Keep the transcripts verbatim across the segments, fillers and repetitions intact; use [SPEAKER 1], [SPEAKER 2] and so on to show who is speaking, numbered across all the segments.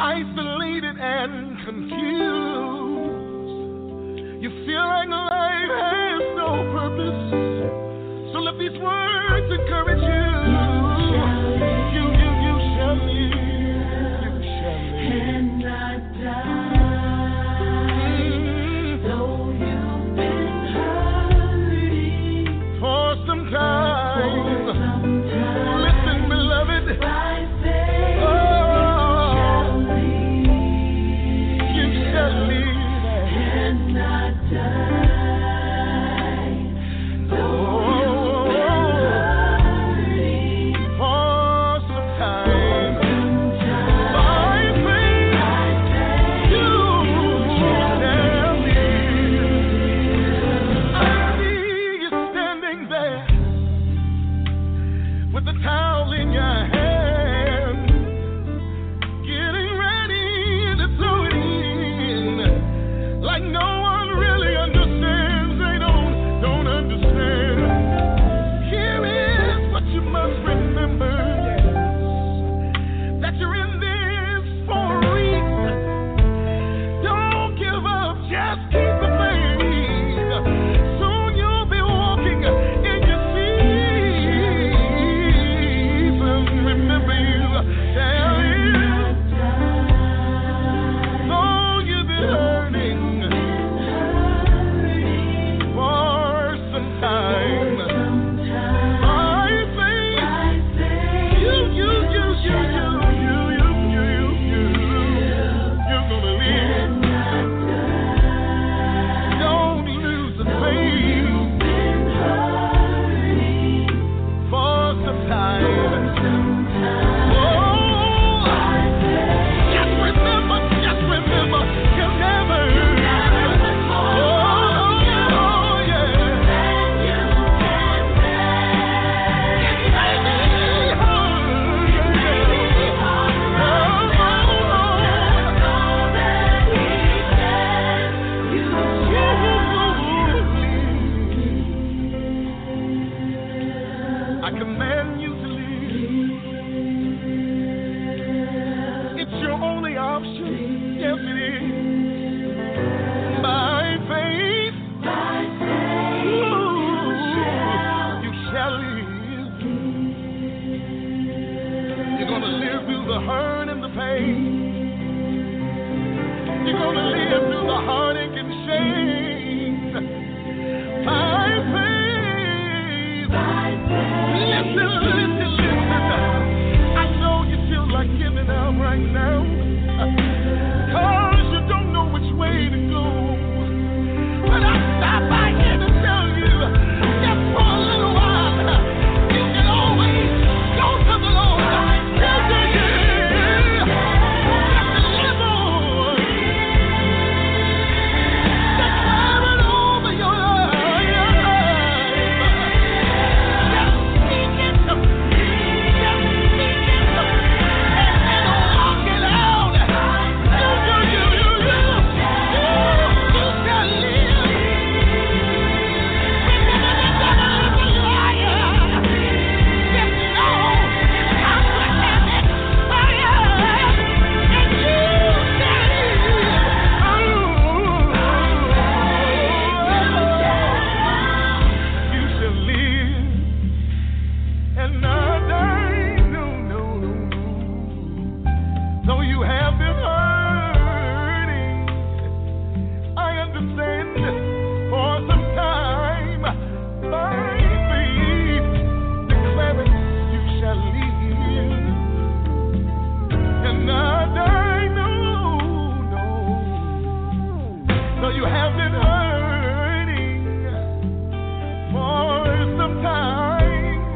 [SPEAKER 1] isolated and confused. You feel like life has no purpose. So let these words encourage you. You, you, you shall live. You shall live. And not die. Mm. Though you've been hurting for some time. For some time. Listen, beloved. By faith. Oh. You shall live. And not die. Though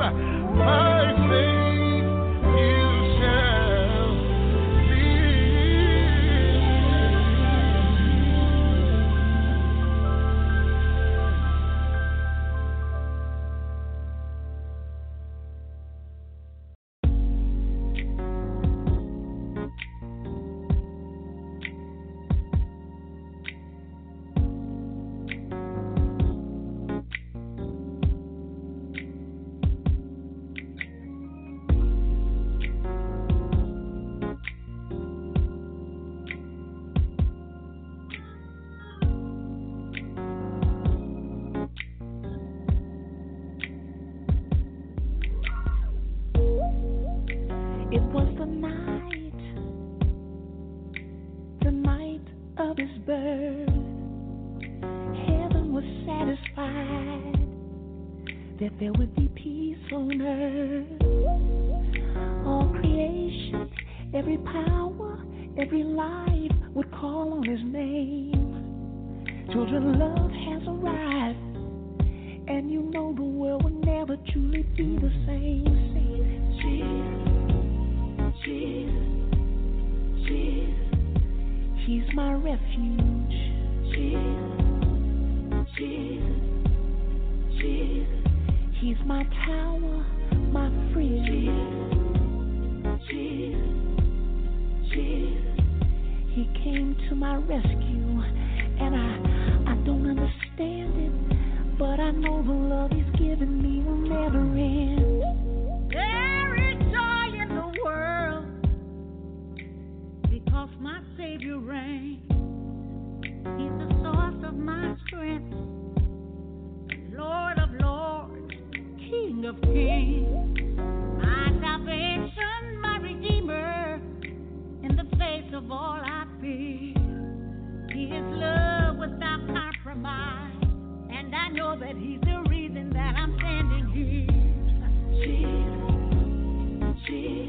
[SPEAKER 2] My faith, you shall see. there would be peace on earth. All creation, every power, every life would call on his name. Children, love has arrived, and you know the world will never truly be the same. Jesus, Jesus, Jesus, he's my refuge. Jesus, Jesus, Jesus, he's my tower, my friend. Jesus, Jesus, Jesus, he came to my rescue, and I, I don't understand it, but I know the love he's given me will never end.
[SPEAKER 3] There is joy in the world because my Savior reigns. He's the source of my strength, Lord of lords, King of kings, my salvation, my Redeemer, in the face of all I fear. His love without compromise, and I know that he's the reason that I'm standing here. Jesus,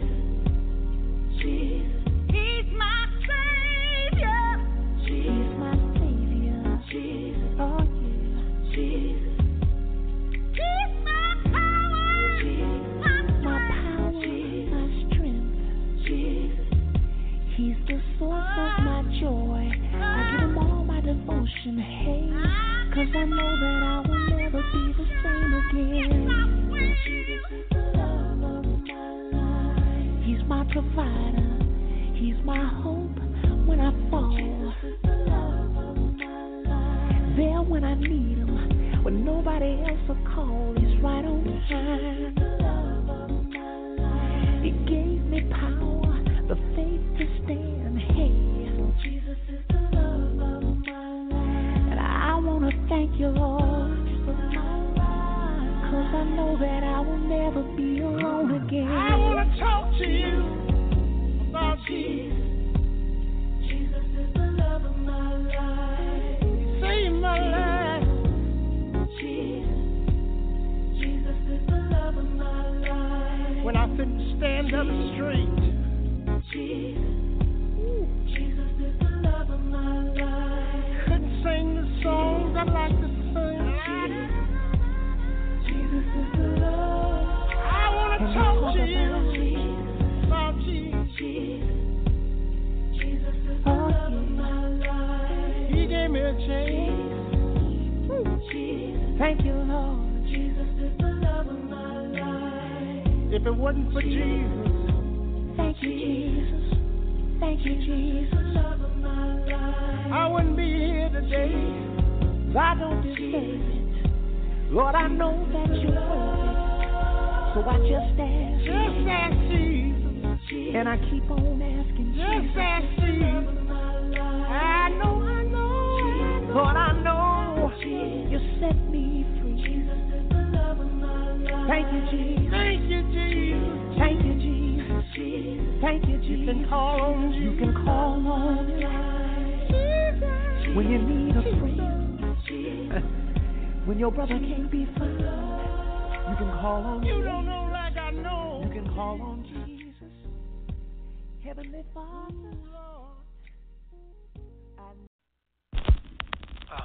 [SPEAKER 3] Jesus, Jesus, he's my Savior. Jesus. He's my Savior. Jesus, oh yeah. Jesus, he's my power. Jesus, my, my power, Jesus, my strength. Jesus, he's the source oh, of my joy. Oh, I give him all my devotion. Hey, cause I know that I will never be the same again. Jesus is the love of my life. He's my provider. He's my hope when I fall. Jesus is the love of my life. There when I need him, when nobody else will call. He's right on time. The love of my life. He gave me power, the faith to stand. Hey, Jesus is the love of my life. And I wanna thank you, Lord, for my life, cause I know that I will never be alone again.
[SPEAKER 1] I wanna talk to you about Jesus. Jesus is the love of my life. He saved my life. Jesus, Jesus is the love of my life. When I couldn't stand up straight. Jesus, Jesus is the love of my life. Couldn't sing the songs I like to sing. Jesus is the love. I want to talk to you about Jesus. Jesus is the love of my life. He gave me a chance.
[SPEAKER 2] Thank you, Lord.
[SPEAKER 1] Jesus is the love of my life. If it wasn't for Jesus.
[SPEAKER 2] Thank you, Jesus. Thank you, Jesus.
[SPEAKER 1] Love of my life. I wouldn't be here today.
[SPEAKER 2] I don't deserve it. Lord, I know that you're worth it. So I just ask.
[SPEAKER 1] Just ask Jesus.
[SPEAKER 2] And I keep on asking.
[SPEAKER 1] Just ask Jesus. I know, I know.
[SPEAKER 2] Lord, I know you set me free.
[SPEAKER 1] Jesus is the love of my life.
[SPEAKER 2] Thank you, Jesus.
[SPEAKER 1] Thank you, Jesus.
[SPEAKER 2] Thank you, Jesus. Thank you, Jesus.
[SPEAKER 1] You can call on Jesus.
[SPEAKER 2] You can call on Jesus. When you need a friend. When your brother can't be found. You can call on
[SPEAKER 1] You
[SPEAKER 2] Jesus.
[SPEAKER 1] don't know like I know.
[SPEAKER 2] You can call on Jesus. Heavenly Father.
[SPEAKER 4] Uh,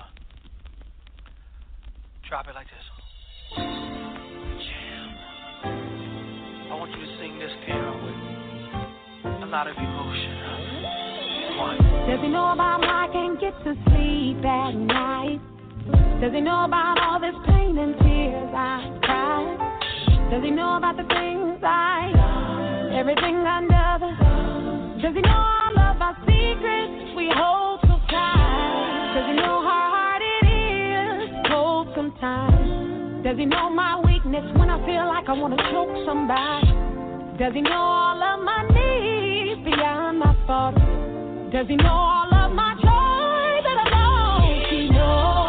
[SPEAKER 4] drop it like this. Jam. I want you to sing this piano with me. A lot of emotion. One.
[SPEAKER 3] Does he know about how I can't get to sleep at night? Does he know about all this pain and tears I cried? Does he know about the things I done, everything under the sun? Does he know all of our secrets we hold so tight? Does he know how hard it is cold sometimes? Does he know my weakness when I feel like I want to choke somebody? Does he know all of my needs beyond my faults? Does he know all of my joy that I lost? He knows.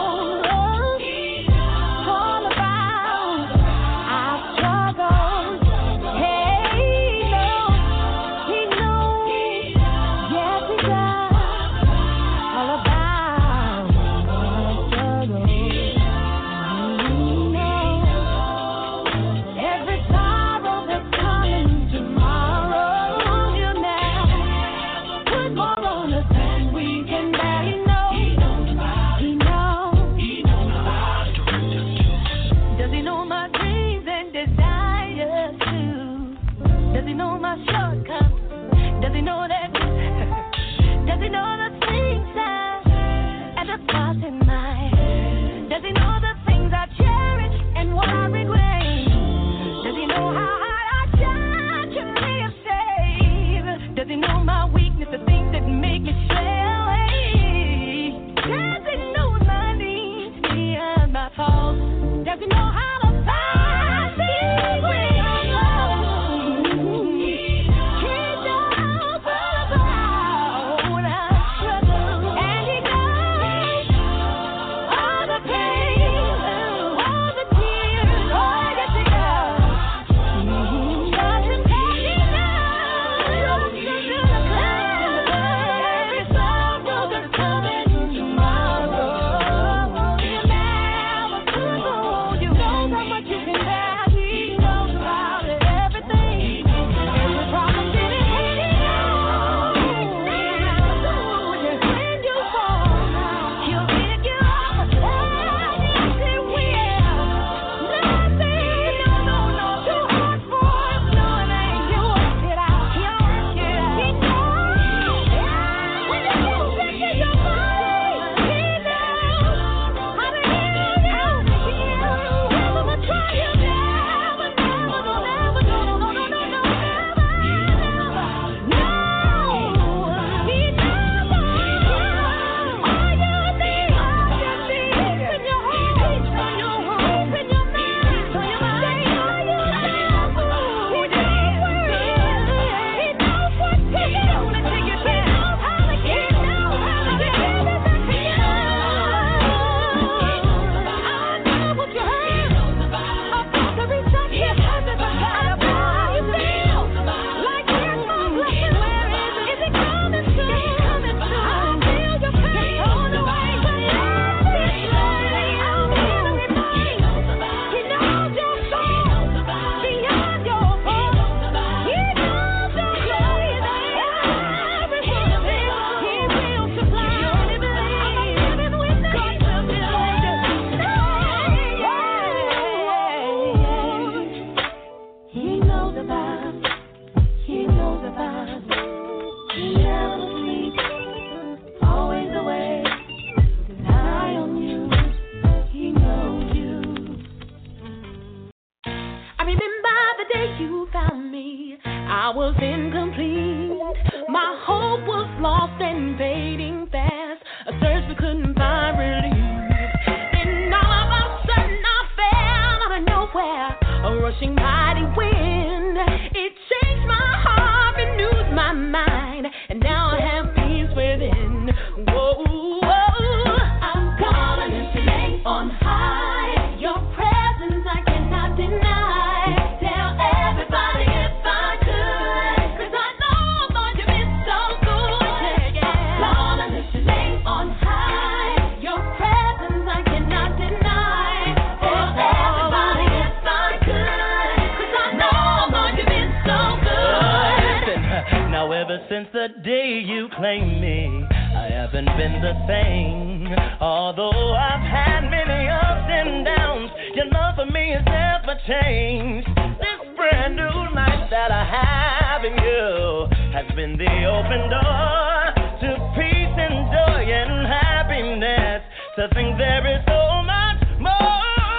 [SPEAKER 2] lost and fading fast. A search we couldn't find relief. Then all of a sudden I fell out of nowhere. A rushing mighty wind. It changed my heart, renewed my mind, and now I have peace within. Whoa, whoa. I'm calling his name on high. Your presence I cannot deny. Tell everybody if I could, 'cause I know, Lord, you've been so good. Yeah, yeah. Calling his name on high. Your presence I cannot deny. Tell everybody if I could, 'cause I know, Lord, you've been so good.
[SPEAKER 5] Listen, now ever since the day you claimed me, I haven't been the same. Although I've had many ups and downs, your love for me has never changed. This brand new life that I have in you has been the open door to peace and joy and happiness. To think there is so much more.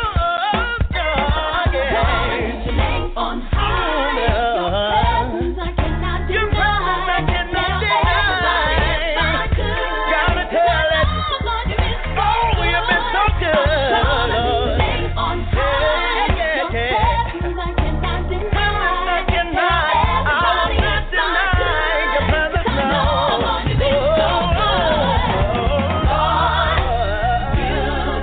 [SPEAKER 5] God, yeah.
[SPEAKER 2] Your name on high. Your presence I cannot
[SPEAKER 5] Your
[SPEAKER 2] deny.
[SPEAKER 5] presence I cannot
[SPEAKER 2] Tell everybody if I
[SPEAKER 5] deny.
[SPEAKER 2] could.
[SPEAKER 5] Gotta tell it.
[SPEAKER 2] Oh, Lord, you've been so
[SPEAKER 5] Oh, you've been so good.
[SPEAKER 2] Calling his name on high.
[SPEAKER 5] Yeah, yeah,
[SPEAKER 2] Your
[SPEAKER 5] yeah.
[SPEAKER 2] presence I cannot deny.
[SPEAKER 5] I cannot, I will
[SPEAKER 2] Tell
[SPEAKER 5] not
[SPEAKER 2] everybody
[SPEAKER 5] deny
[SPEAKER 2] if
[SPEAKER 5] your
[SPEAKER 2] I
[SPEAKER 5] presence,
[SPEAKER 2] could.
[SPEAKER 5] no.
[SPEAKER 2] Oh, Lord, you've been so good.
[SPEAKER 5] Oh,
[SPEAKER 2] Lord, you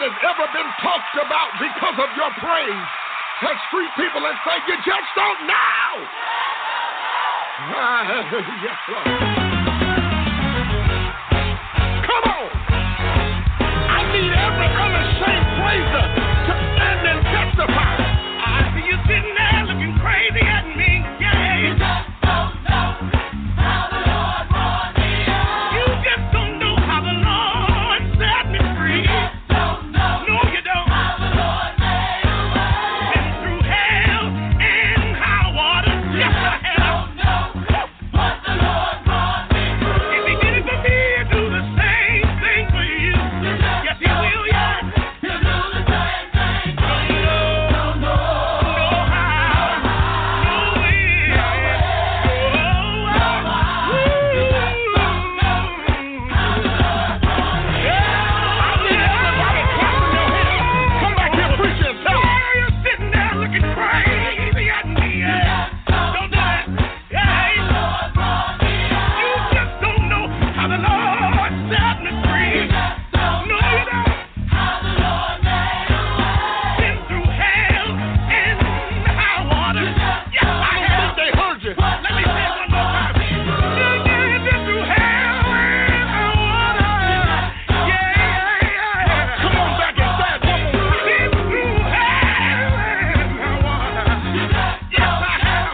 [SPEAKER 1] that has ever been talked about because of your praise. Touch street people and say, you just don't know. Ah, yes, Lord. Come on. I need every unashamed praiser to stand and testify. I see you sitting there looking crazy at me. Yeah. You just don't know how the Lord brought me out. You just don't know how the Lord set me free. You just don't know. No, you don't. How the Lord made a way. Been through hell and high water. Yes, I have. Don't know what the Lord brought me through. If He did it for me, He'll do the same thing for you. Yes, He will, yeah. He'll do the same thing for you. Don't know. Know how. Know when. Oh, oh, yeah. I need everybody clapping your hands. Come back here, preacher, and tell 'em. Yeah, you're sitting there looking crazy at me. Yeah. Don't do that. Yeah. You just don't know how the Lord set me free. No, you don't. Been through hell and high water. Yes, I have. They heard you. Let me say it one more time. Yeah, yeah, been through hell and high water. Yeah, yeah, yeah. Come on back and say it one more time. Been through hell and high water. Yes, I have.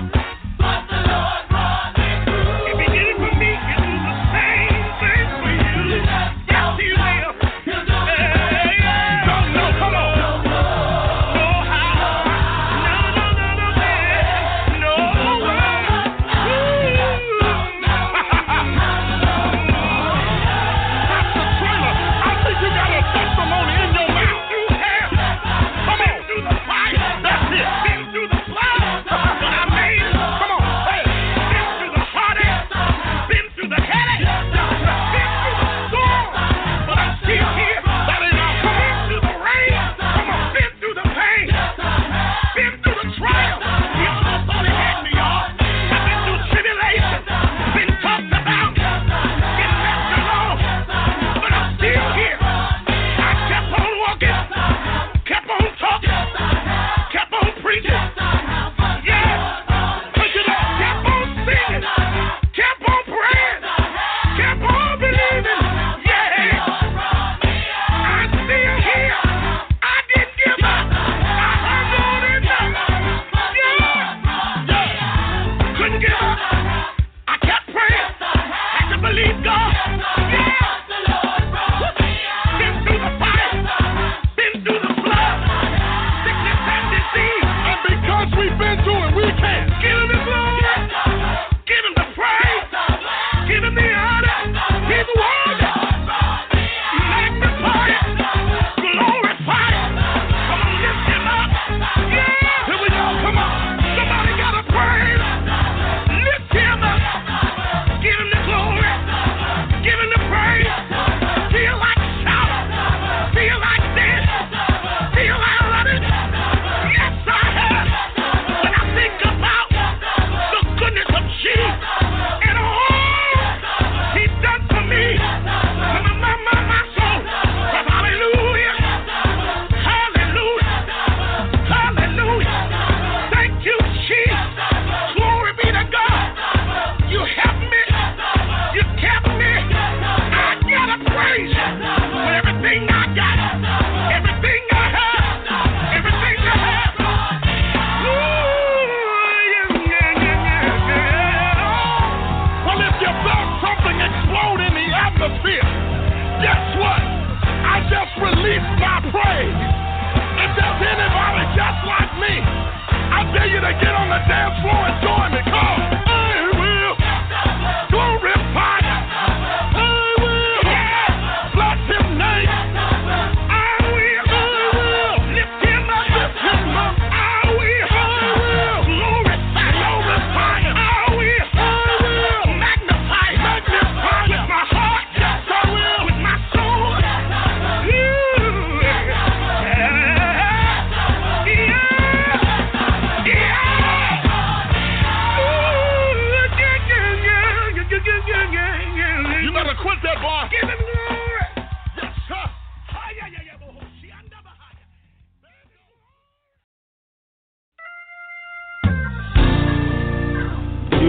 [SPEAKER 1] If He did it for me, He'll do the same thing for you. Yes, He will. Hey, yeah. Don't know, come on. Know how. No, no, no, no, man. No way. Pastor Trailer, I think you got a testimony in your mouth. Through hell. Come on. Through the fire. That's it. Been through the flood. But I made it. Come on. Hey. Been through the heartache. Been through the headache. Been through the storm. But I'm still here. That ain't all. Been through the rain. Come on. Been through the pain. Been through the trial. He almost thought He had me, y'all. I've been through tribulation. Been talked about. Been left alone. But I'm still here. I kept on walking. Kept on talking. Kept on preaching. Yeah. Push it up. Kept on singing. Kept on praying. Kept on believing. Yeah. I'm still here. I didn't give up. I hung on in there. Yeah. Yeah. Couldn't give up. I kept praying. Had to believe God. Yeah. Been through the fire. Been through the flood. Sickness and disease. And because we've been through it, we can give Him the glory. Give Him the praise. Give Him the honor. He's worthy. Magnify it. Glorify it. Come on, lift Him up. Yeah. Here we go. Come on. Somebody got to praise. Lift Him up. Give Him the glory. Give Him the praise. Feel like shouting. Feel like dancing. Feel like running. Yes, I have. When I think about the goodness of Jesus and all He's done for me, my, my, my, my soul says hallelujah. Hallelujah. Hallelujah. Thank you, Jesus. Glory be to God. You helped me. You kept me. I gotta praise You with everything I got, everything I have, everything I have. Ooh, yeah, yeah, yeah, yeah. Well, if you felt something explode in the atmosphere, guess what? I just released my praise. If there's anybody just like me, I dare you to get on the dance floor and join me. Come on. I will glorify You. I will bless His name. I will lift Him up. Lift Him up. I will glorify glorify Him. I will magnify magnify with my heart. Yes, I will. With my soul. Ooh, yeah. Yeah. Yeah.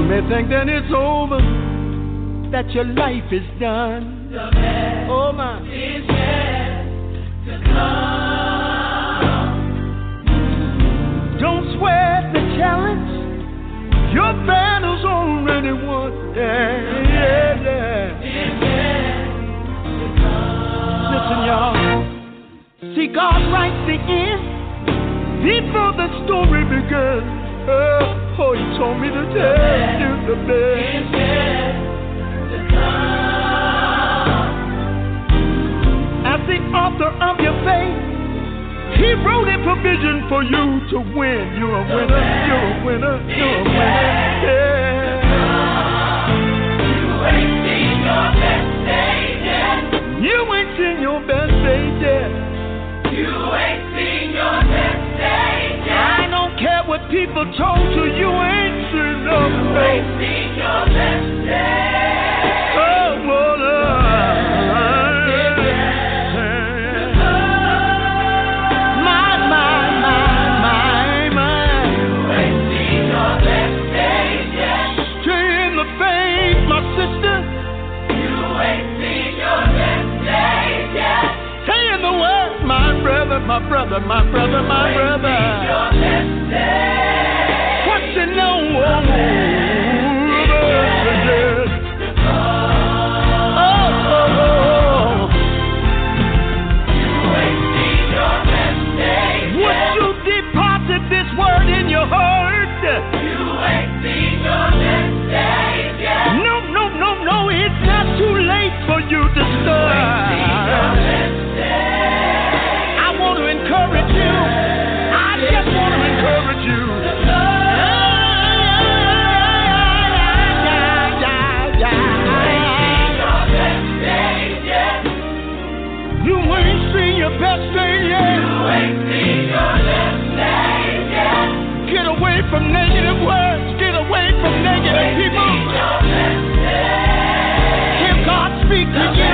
[SPEAKER 1] may think that it's over, that your life is done. The best oh my. is yet to come. Don't sweat the challenge. Your battle's already won. Yeah, yeah, yeah. Is yet to come. Listen, y'all. See, God writes the end before the story began. Oh, oh, He told me to tell you the best is yet to come. As the author of your faith, He wrote a provision for you to win. You're a winner, you're a winner, you're a winner. Yeah. You ain't seen your best day yet. You ain't seen your best day yet. You ain't seen your best day yet. I don't care what people told you, you ain't seen no best. You ain't seen your best day. Oh, well, my brother, my brother, my brother. What you know? Oh, oh, oh. Would you deposit this word in your heart? You ain't seen your best day yet. No, no, no, no. It's not too late for you to start. Encourage you. I just want to encourage you. You ain't seen your best day yet. You ain't seen your best day yet. Get away from negative words. Get away from negative people. Hear God speak to you.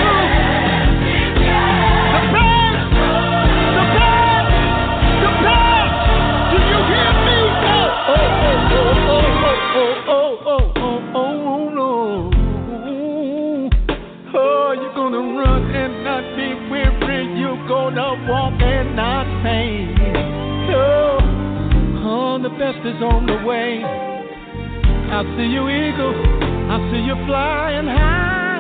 [SPEAKER 1] Walk and not faint. Oh, oh, the best is on the way. I see you, eagle. I see you flying high.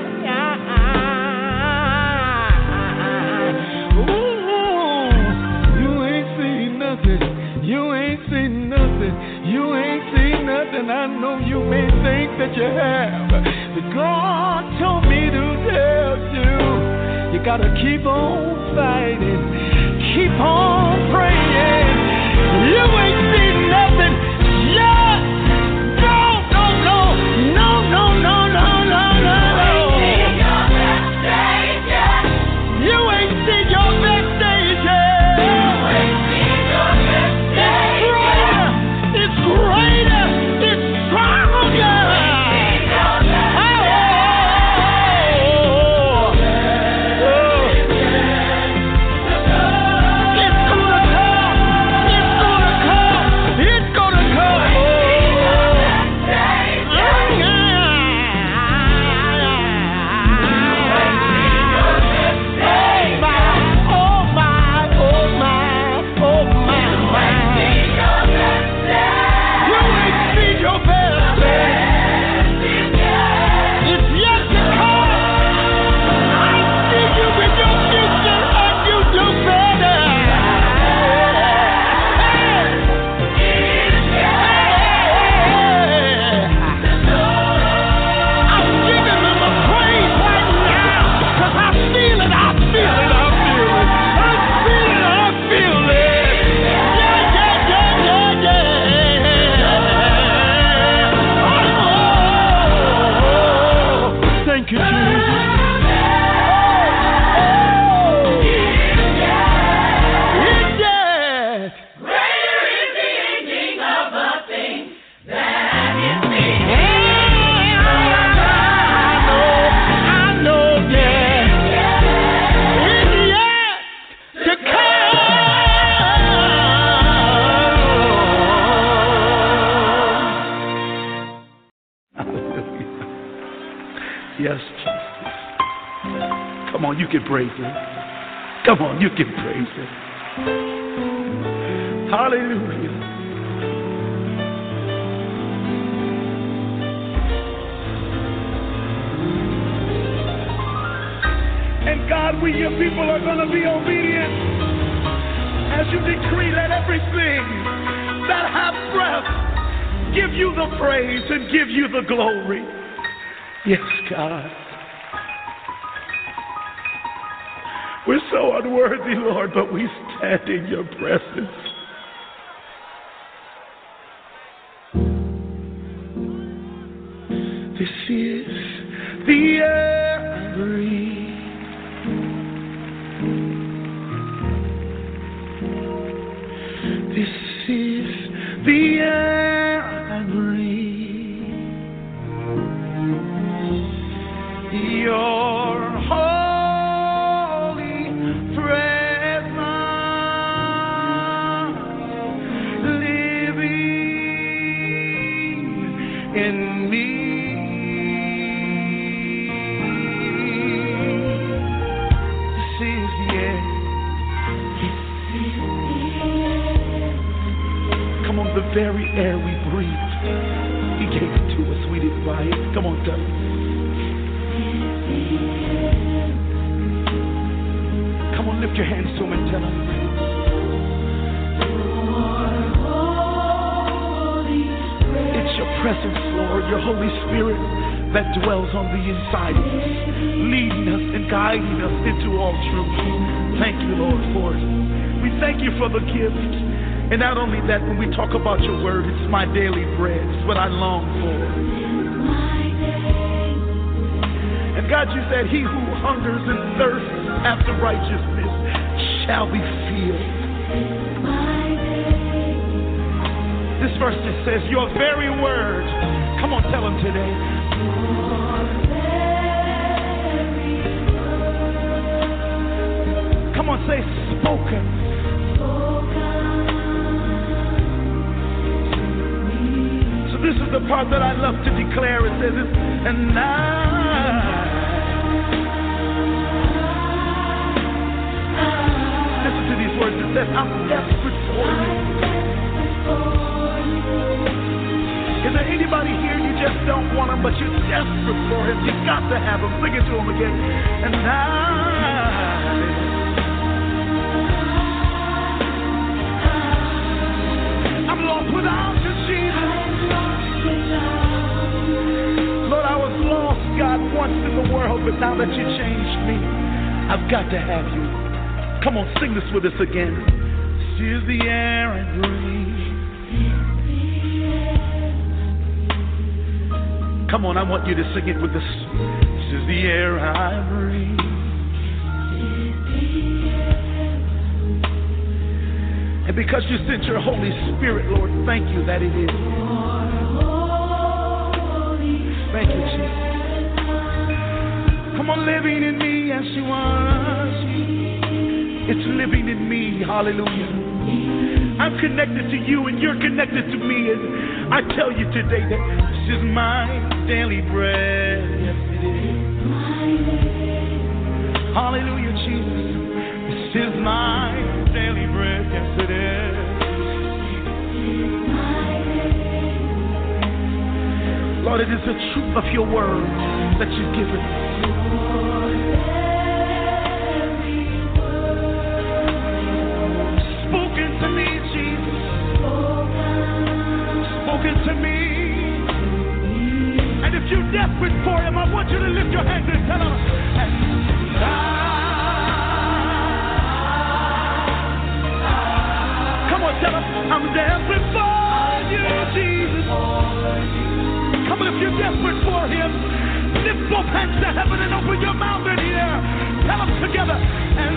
[SPEAKER 1] Ooh, you ain't seen nothing. You ain't seen nothing. You ain't seen nothing. I know you may think that you have, but God told me to tell you. You gotta keep on fighting, keep on praying. You ain't seen nothing yet. No, no, no, no, no, no, no, no, no. You ain't seen your best days yet. You ain't seen your best days yet. It's greater, it's stronger.
[SPEAKER 6] Yes, Jesus. Come on, you can praise him. Come on, you can praise him. Hallelujah. And God, we your people are going to be obedient as you decree, let everything that have breath give you the praise and give you the glory. Yes, God. We're so unworthy, Lord, but we stand in your presence. This is the air I breathe. This is the air I breathe. Your holy presence living in me. This is the air. Come on, the very air we breathe. He gave it to us. We didn't buy it. Come on, tell us. Come on, lift your hands to him and tell him. It's your presence, Lord, your Holy Spirit that dwells on the inside of us, leading us and guiding us into all truth. Thank you, Lord, for it. We thank you for the gift. And not only that, when we talk about your word, it's my daily bread. It's what I long for. And God, you said, he who hungers and thirsts after righteousness shall be filled. This verse just says, your very word. Come on, tell him today. Come on, say spoken. So this is the part that I love to declare. It says, and now. Listen to these words. It says, I'm desperate for you. Is there anybody here you just don't want him, but you're desperate for him? You've got to have him. Sing it to him again. And now, I'm lost without you, Jesus. Lord, I was lost, God, once in the world, but now that you changed me, I've got to have you. Come on, sing this with us again. This is the air I breathe. Come on, I want you to sing it with us. This is the air I breathe. And because you sent your Holy Spirit, Lord, thank you that it is. Thank you, Jesus. Come on, living in me as you are. It's living in me. Hallelujah. I'm connected to you and you're connected to me. And I tell you today that this is my daily bread. Yes, it is. Hallelujah, Jesus. This is my daily bread. Yes, it is. Lord, it is the truth of your word that you've given us. Spoken to me, Jesus. Spoken to me. And if you're desperate for him, I want you to lift your hands and tell him, and I, come on, tell him, I'm desperate for you, Jesus. Come on, if you're desperate for him, lift both hands to heaven and open your mouth in the air. Tell them together, and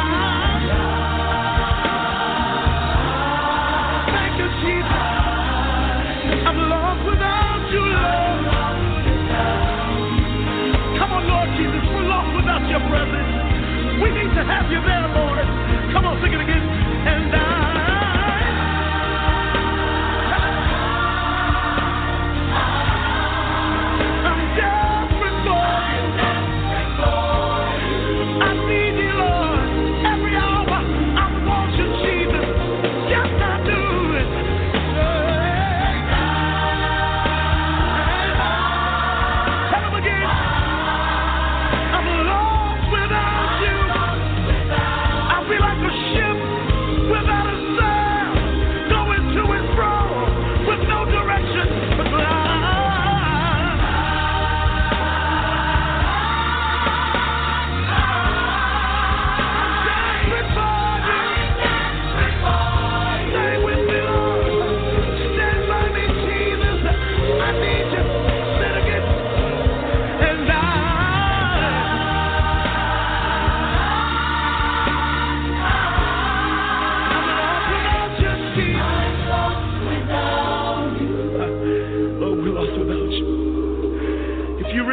[SPEAKER 6] I, thank you, Jesus. I'm lost without you, Lord. Come on, Lord Jesus, we're lost without your presence. We need to have you there, Lord. Come on, sing it again. And I, I'm desperate for you.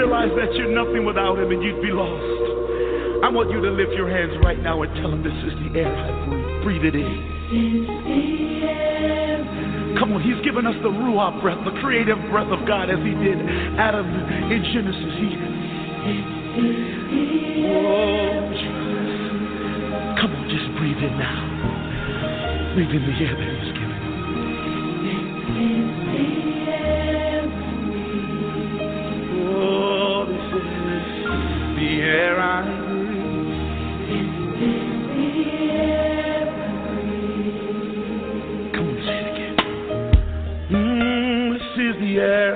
[SPEAKER 6] realize that you're nothing without him and you'd be lost, I want you to lift your hands right now and tell him, this is the air I breathe. Breathe it in. Come on, he's given us the Ruach breath, the creative breath of God, as he did Adam in Genesis. He, oh, Jesus. Come on, just breathe in now. Breathe in the air that he's given. Oh, this is the air I breathe. Come on, say it again. Mm, this is the air.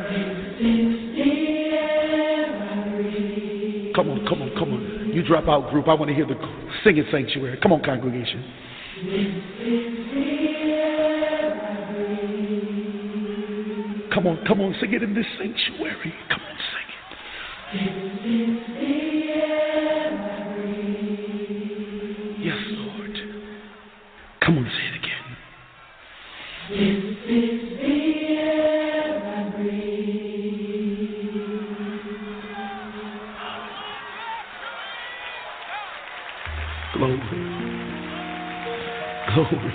[SPEAKER 6] Come on, come on, come on. You drop out, group. I want to hear the singing sanctuary. Come on, congregation. Come on, come on, sing it in this sanctuary. Come on, sing it. Yes, Lord. Come on, say it again. This is the air I breathe. Glory. Glory.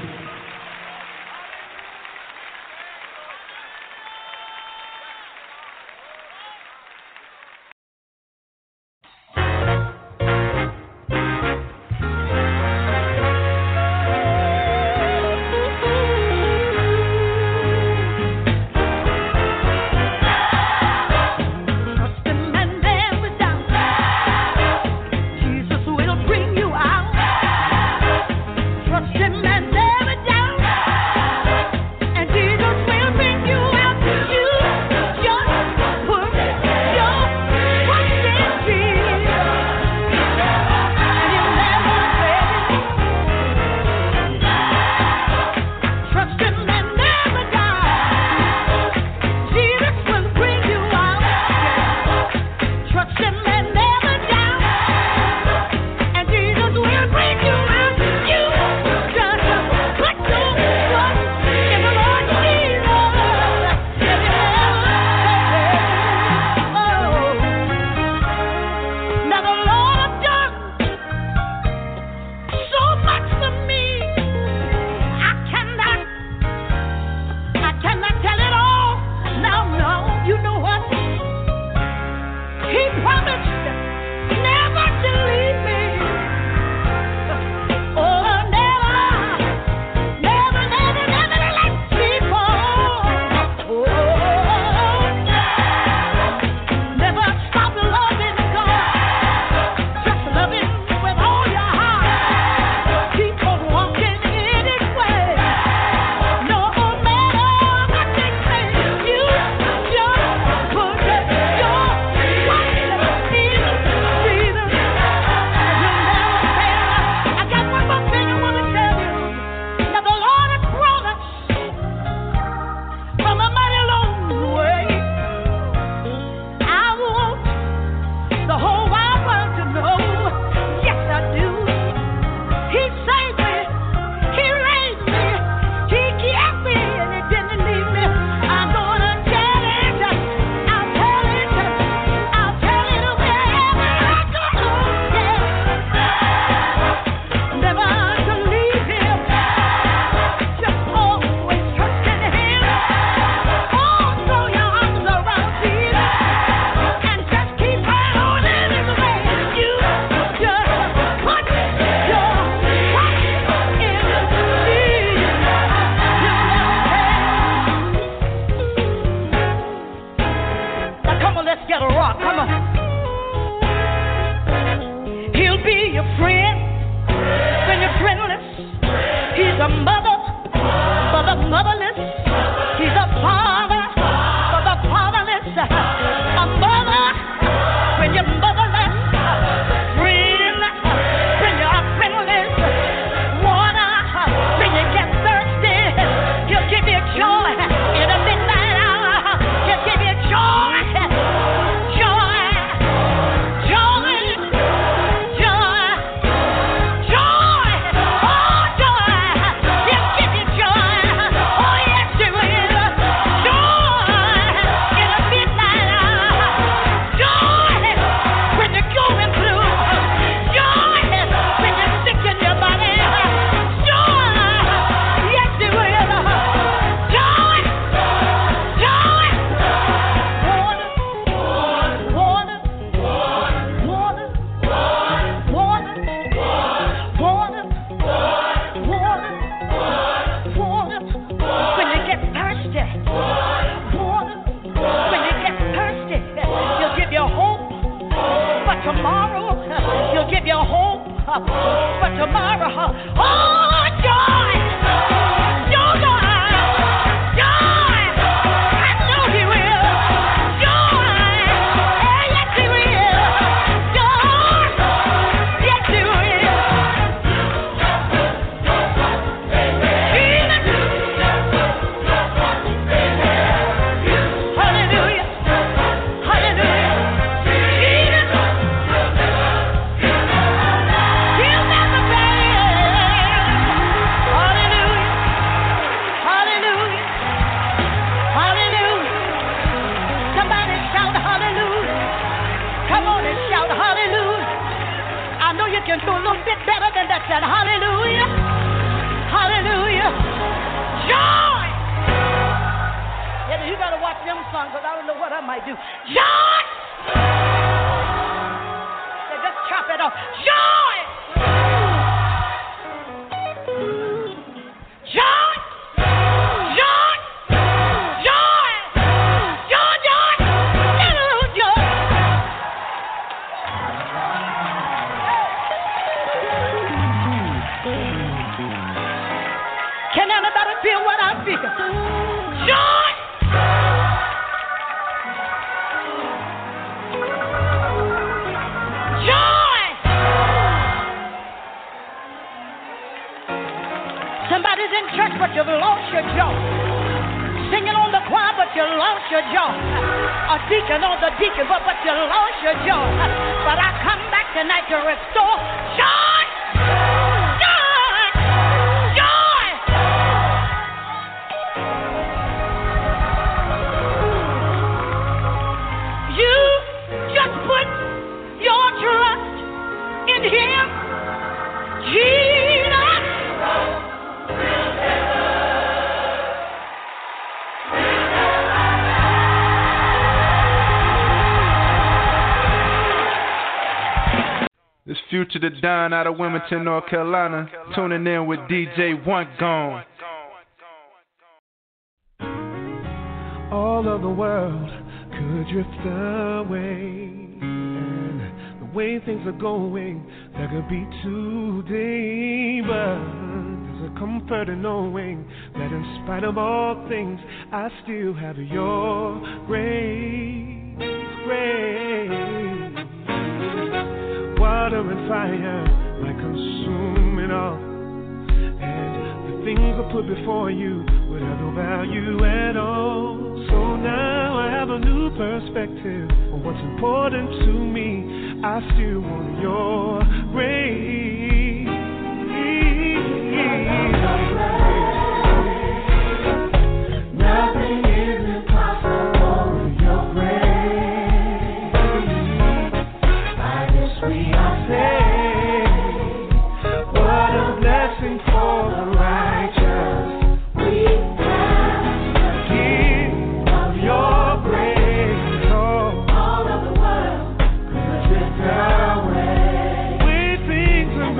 [SPEAKER 3] Oh, for tomorrow. Oh, joy! Joy! Joy! I know He will. Joy! Yes, He will. Joy! Yes, He will. Hallelujah! Hallelujah! Jesus! He'll never fail. Hallelujah! Hallelujah! Hallelujah! Somebody shout hallelujah! Come on and shout hallelujah! I know you can do a little bit better than that. Shout hallelujah! Hallelujah! Joy! Yeah, you better watch them songs because I don't know what I might do. Joy! Yeah, just chop it off. Joy! Joy! Joy! Joy! Joy! Joy! Little joy! Can anybody feel what I feel? Joy! Joy! Somebody's in church, but you've lost your joy. Singing on the choir, but you lost your joy. A deacon on the deacon, but, but you lost your joy. But I come back tonight to restore joy! Joy! Joy! You just put your trust in Him, Jesus.
[SPEAKER 6] This Future the Don out of Wilmington, North Carolina, tuning in with D J One Gone.
[SPEAKER 1] All of the world could drift away, and the way things are going, that could be today. But there's a comfort in knowing that in spite of all things, I still have your grace, grace. Water and fire might consume it all, and the things I put before you would have no value at all. So now I have a new perspective on what's important to me. I still want your grace. Nothing is impossible with your grace. By this we are saved. What a blessing for the righteous. We have the gift of your grace. Oh, all of the world could drift away. We think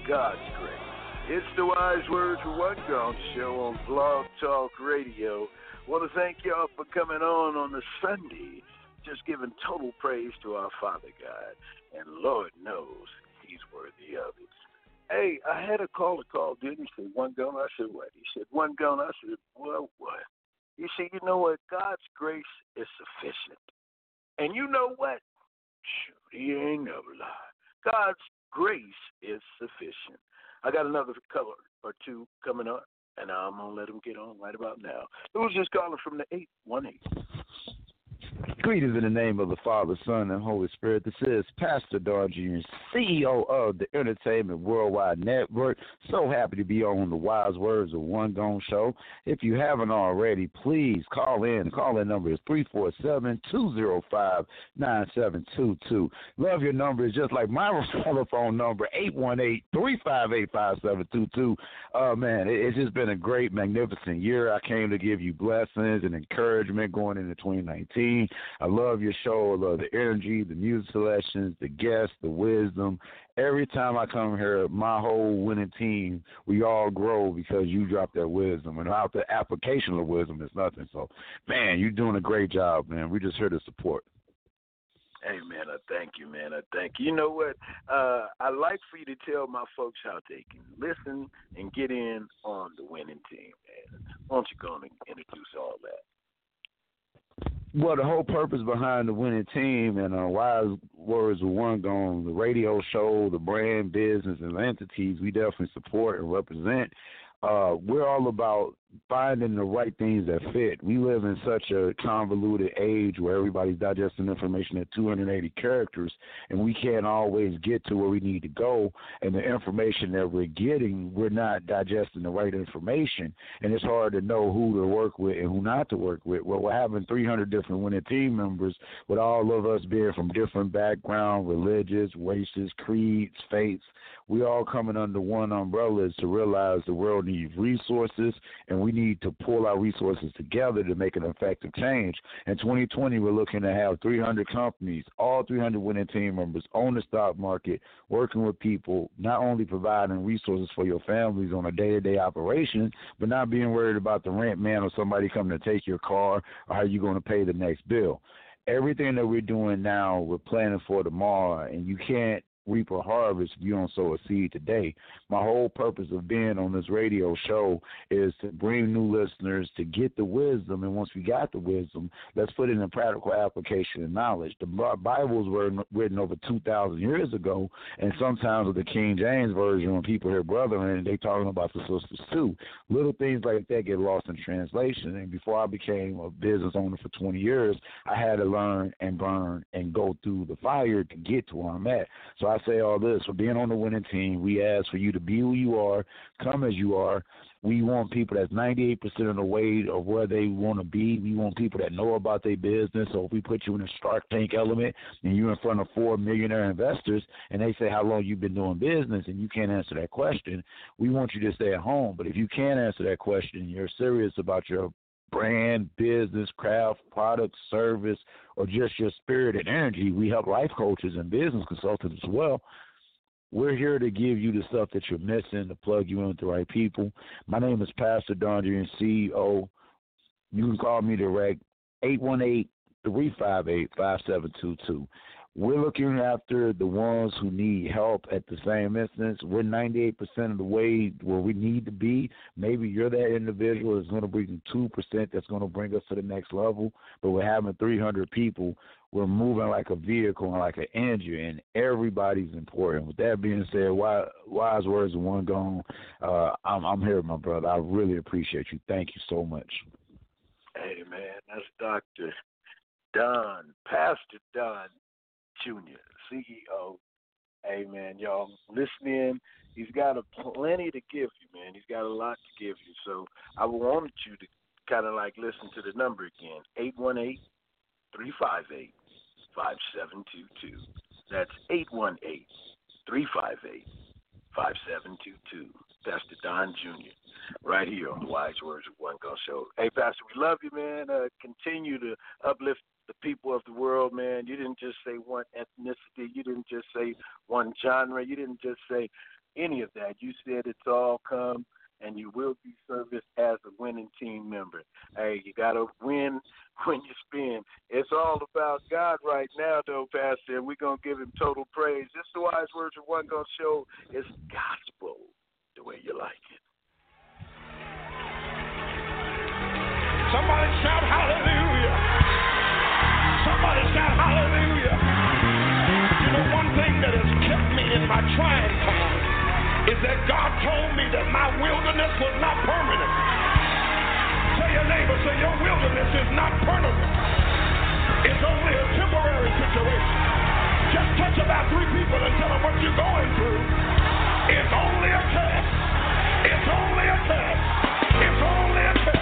[SPEAKER 7] God's grace. It's the Wise Words for One Gone show on Blog Talk Radio. Want to thank y'all for coming on on the Sunday, just giving total praise to our Father God. And Lord knows he's worthy of it. Hey, I had a caller call, didn't he? Say, one gone. I said, what? He said, one gone. I said, well, what? You see, you know what? God's grace is sufficient. And you know what? Shoot, he ain't never lied. God's grace is sufficient. I got another color or two coming up, and I'm going to let him get on right about now. Who's just calling from the eight one eight?
[SPEAKER 8] Greetings in the name of the Father, Son, and Holy Spirit. This is Pastor Don Junior, C E O of the Entertainment Worldwide Network. So happy to be on the Wise Words of One Gone show. If you haven't already, please call in. The call-in number is three four seven, two zero five, nine seven two two. Love your number is just like my telephone number, eight one eight, three five eight, five seven two two. Uh, man, it, it's just been a great, magnificent year. I came to give you blessings and encouragement going into twenty nineteen. I love your show. I love the energy, the music selections, the guests, the wisdom. Every time I come here, my whole winning team, we all grow because you drop that wisdom. And without the application of wisdom, it's nothing. So, man, you're doing a great job, man. We're just here to support.
[SPEAKER 7] Hey, man, I thank you, man. I thank you. You know what? Uh, I like for you to tell my folks how they can listen and get in on the winning team, man. Why don't you go and introduce all that?
[SPEAKER 8] Well, the whole purpose behind the winning team and uh, Wise Words of One Gone, the radio show, the brand, business, and entities we definitely support and represent, uh, we're all about finding the right things that fit. We live in such a convoluted age where everybody's digesting information at two hundred eighty characters, and we can't always get to where we need to go. And the information that we're getting, we're not digesting the right information, and it's hard to know who to work with and who not to work with. Well, we're having three hundred different winning team members, with all of us being from different backgrounds, religious, races, creeds, faiths. We all coming under one umbrella is to realize the world needs resources, and we need to pull our resources together to make an effective change. In twenty twenty, we're looking to have three hundred companies, all three hundred winning team members on the stock market, working with people, not only providing resources for your families on a day-to-day operation, but not being worried about the rent man or somebody coming to take your car or how you're going to pay the next bill. Everything that we're doing now, we're planning for tomorrow, and you can't reap a harvest if you don't sow a seed today. My whole purpose of being on this radio show is to bring new listeners to get the wisdom, and once we got the wisdom, let's put it in practical application and knowledge. The Bibles were written over two thousand years ago, and sometimes with the King James Version, when people hear brethren, they talking about the sisters too. Little things like that get lost in translation, and before I became a business owner for twenty years, I had to learn and burn and go through the fire to get to where I'm at. So I say all this, for being on the winning team, we ask for you to be who you are, come as you are. We want people that's ninety-eight percent of the way of where they want to be. We want people that know about their business. So if we put you in a Shark Tank element and you're in front of four millionaire investors and they say how long you've been doing business and you can't answer that question, we want you to stay at home. But if you can answer that question, you're serious about your brand, business, craft, product, service, or just your spirit and energy, we help life coaches and business consultants as well. We're here to give you the stuff that you're missing, to plug you in with the right people. My name is Pastor Don Junior, C E O. You can call me direct, eight one eight, three five eight, five seven two two. We're looking after the ones who need help at the same instance. We're ninety-eight percent of the way where we need to be. Maybe you're that individual that's going to bring two percent that's going to bring us to the next level, but we're having three hundred people. We're moving like a vehicle and like an engine, and everybody's important. With that being said, wise, wise words of one gone. Uh, I'm, I'm here, my brother. I really appreciate you. Thank you so much.
[SPEAKER 7] Hey, man, that's Doctor Don, Pastor Don Junior, C E O. Hey, man, y'all listen in. He's got a plenty to give you, man. He's got a lot to give you. So I wanted you to kind of like listen to the number again, eight one eight, three five eight, five seven two two. That's eight one eight, three five eight, five seven two two. Pastor Don Junior, right here on the Wise Words of One Gone Show. Hey, Pastor, we love you, man. Uh, continue to uplift the people of the world, man. You didn't just say one ethnicity. You didn't just say one genre. You didn't just say any of that. You said it's all come and you will be serviced as a winning team member. Hey, you got to win when you spin. It's all about God right now, though, Pastor, and we're going to give him total praise. This is the Wise Words of One Gun Show. It's gospel the way you like it.
[SPEAKER 9] Somebody shout hallelujah. Somebody shout hallelujah. You know, one thing that has kept me in my trying time is that God told me that my wilderness was not permanent. Tell your neighbor, say your wilderness is not permanent. It's only a temporary situation. Just touch about three people and tell them what you're going through. It's only a test. It's only a test. It's only a test.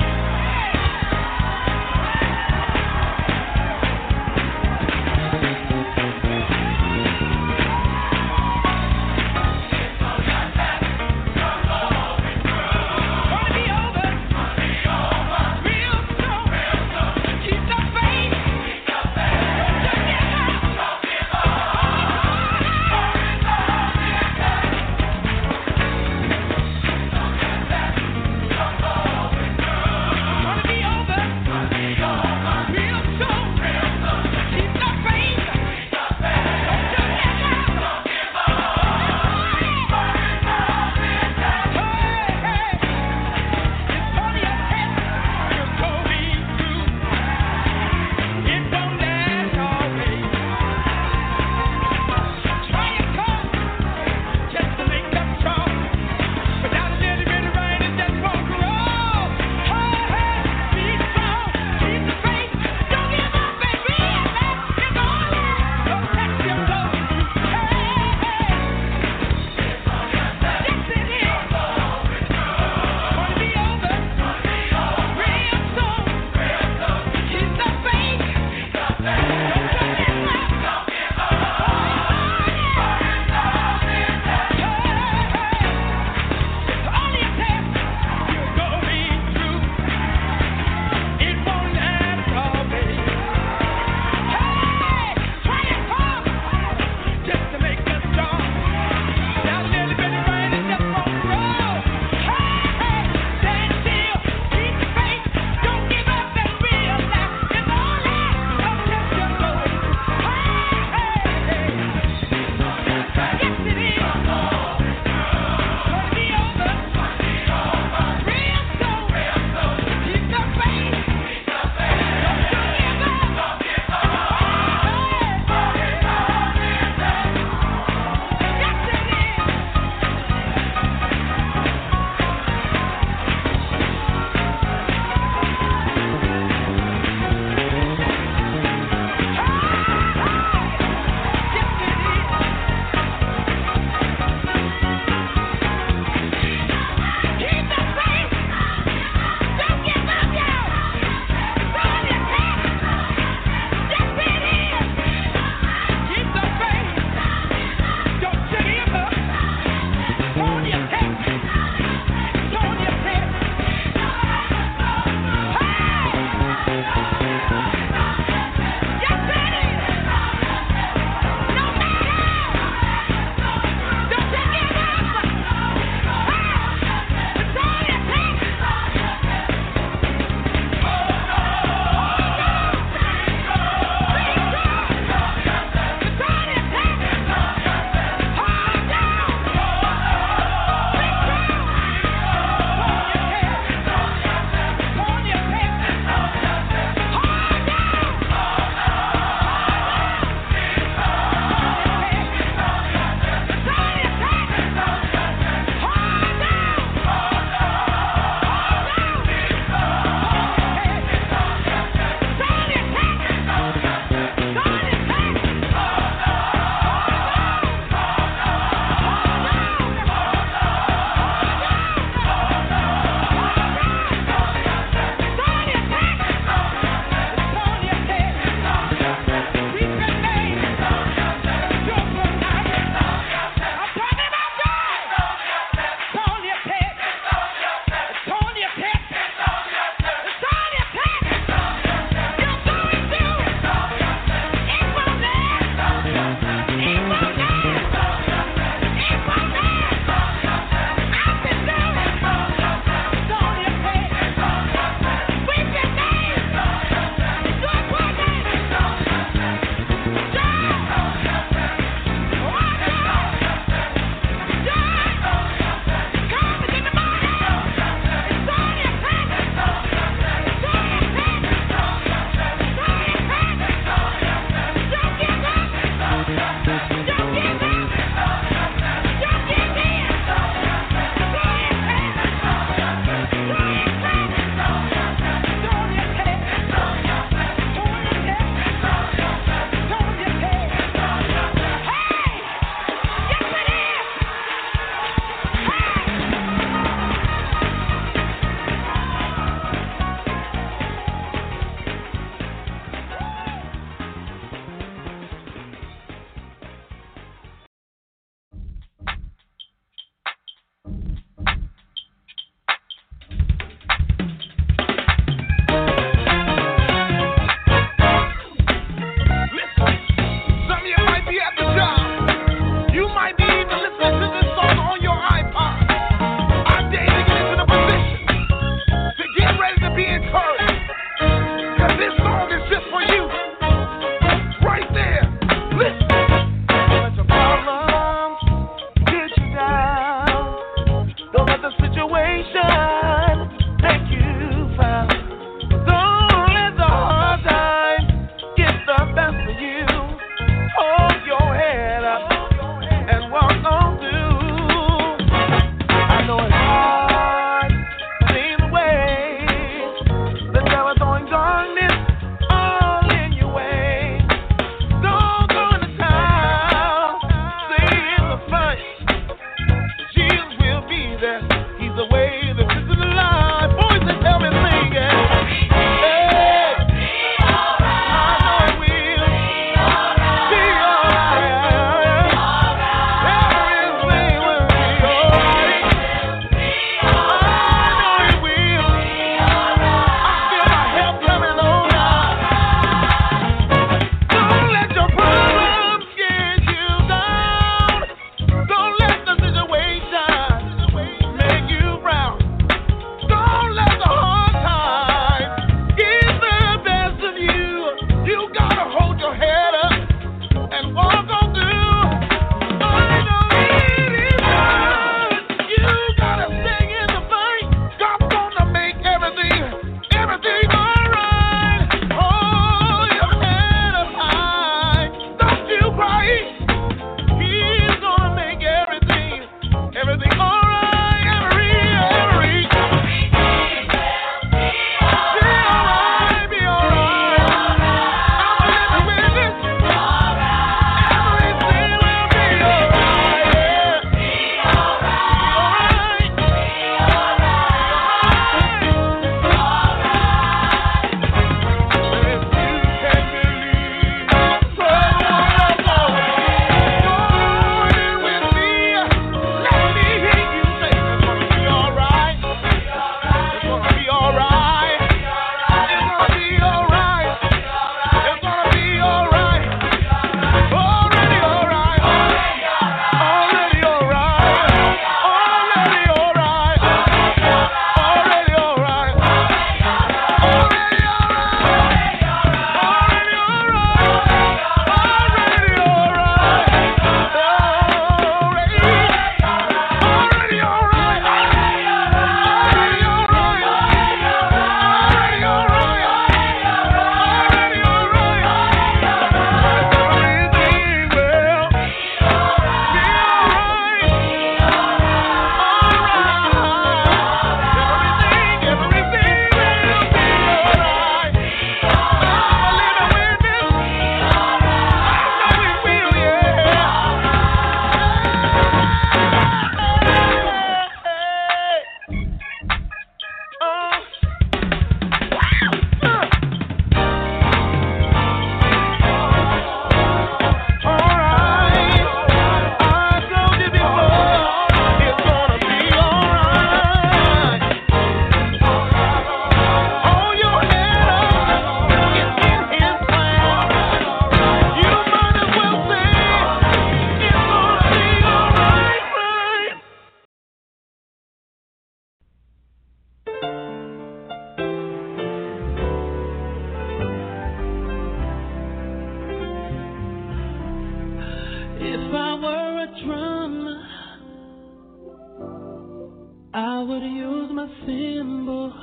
[SPEAKER 1] I would use my symbol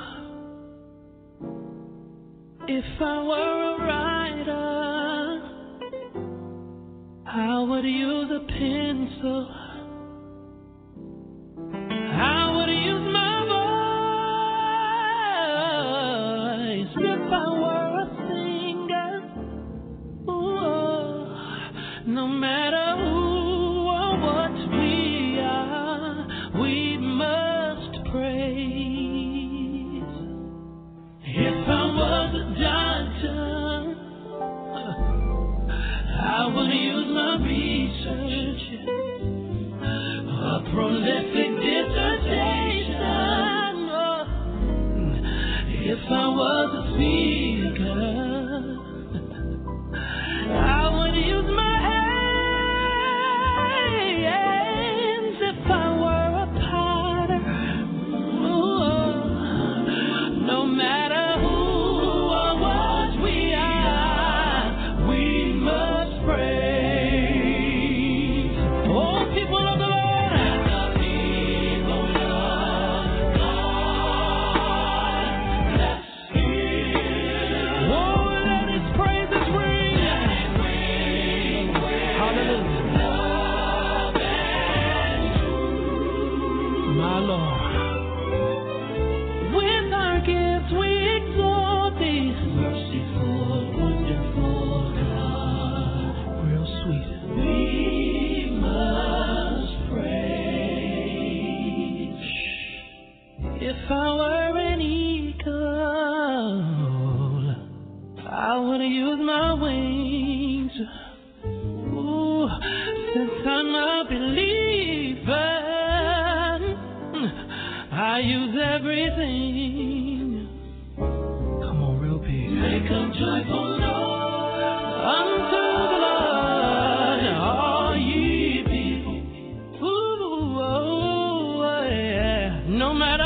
[SPEAKER 1] if I were a writer. I would use a pencil. I would use my voice if I were a singer. Ooh, no matter who or what we are, we must praise. If I was a doctor, I would use my research, a prolific dissertation. If I was a speaker, I would use my hands. If I were a potter, ooh, no matter who or what we are, we must praise. Oh, people of the Lord. If I were an eagle, I would use my wings. Ooh, since I'm a believer, I use everything. Come on, real big. Make a joyful noise unto the Lord, all ye people. Ooh, oh, yeah. No matter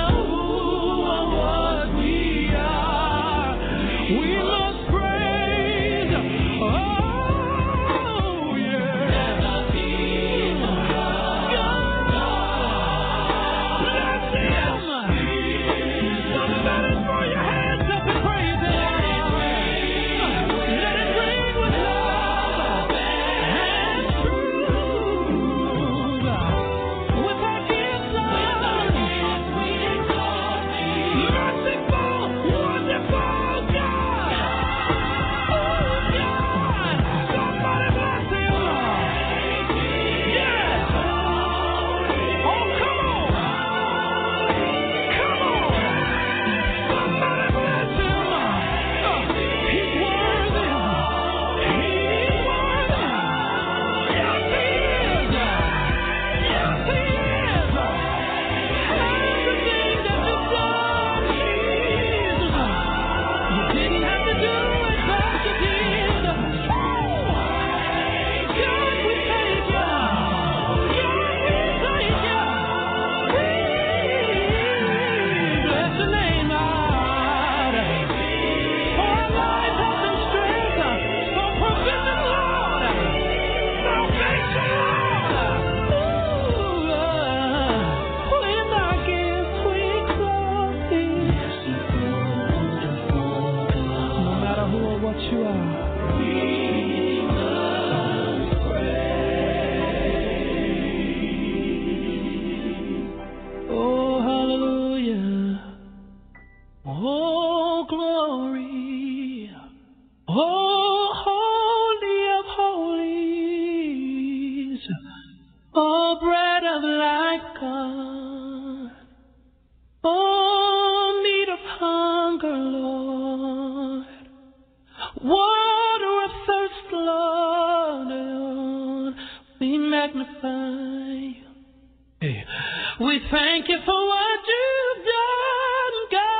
[SPEAKER 1] we thank you for what you've done,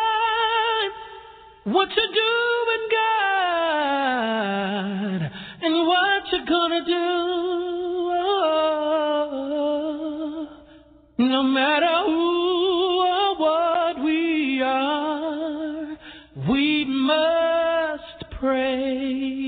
[SPEAKER 1] God, what you're doing, God, and what you're gonna do. No matter who or what we are, we must praise.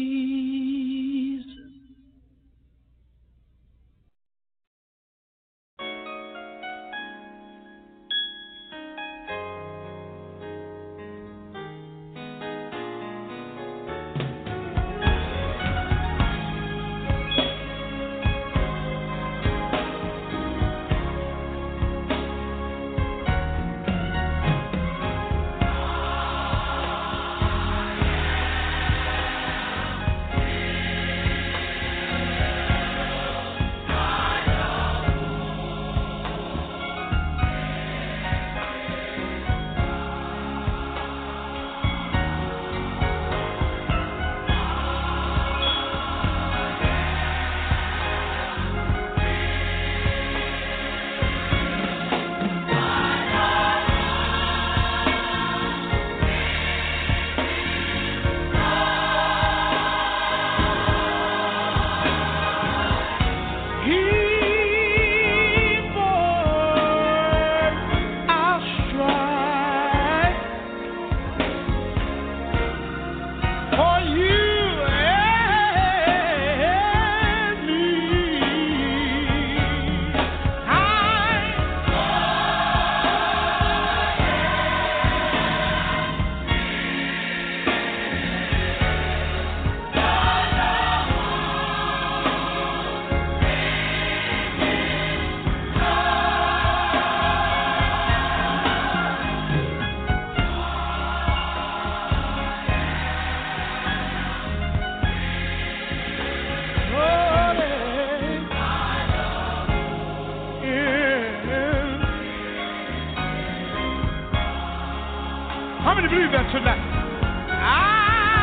[SPEAKER 9] How many believe that tonight? I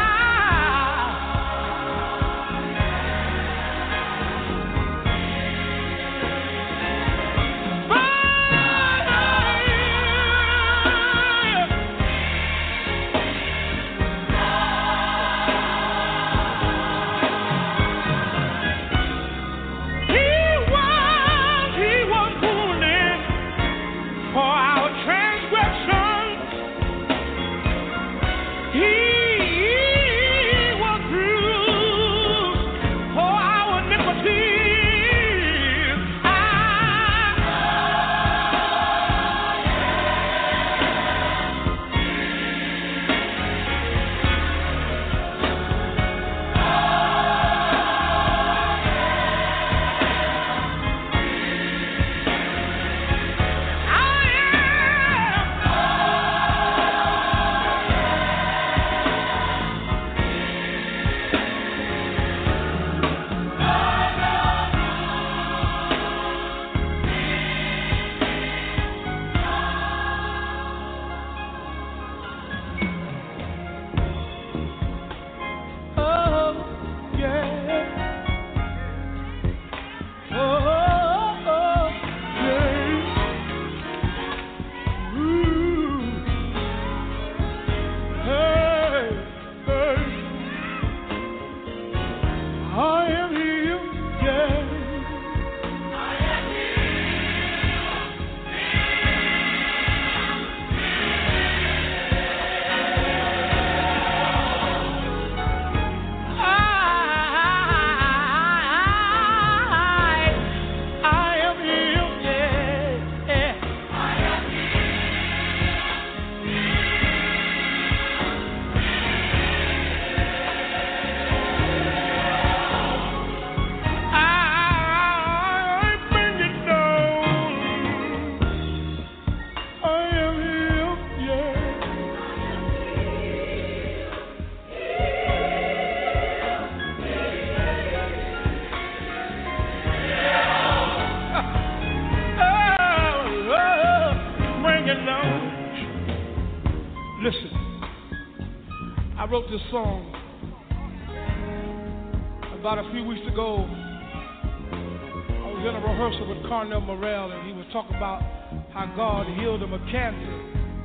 [SPEAKER 9] wrote this song about a few weeks ago. I was in a rehearsal with Carnell Morrell, and he was talking about how God healed him of cancer.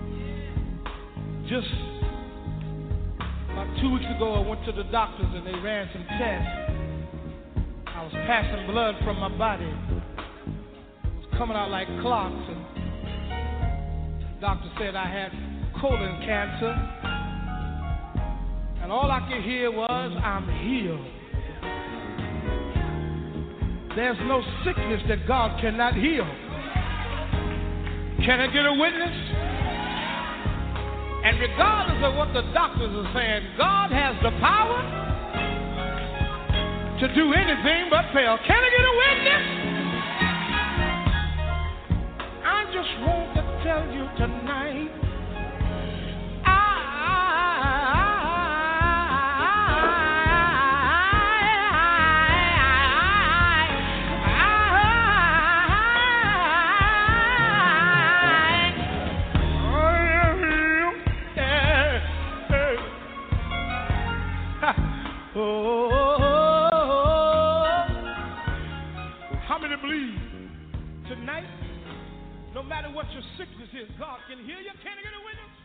[SPEAKER 9] Just about two weeks ago, I went to the doctors and they ran some tests. I was passing blood from my body. It was coming out like clots, and the doctor said I had colon cancer. And all I could hear was, I'm healed. There's no sickness that God cannot heal. Can I get a witness? And regardless of what the doctors are saying, God has the power to do anything but fail. Can I get a witness? I just want to tell you tonight, no matter what your sickness is, God can heal you. Can I get a witness?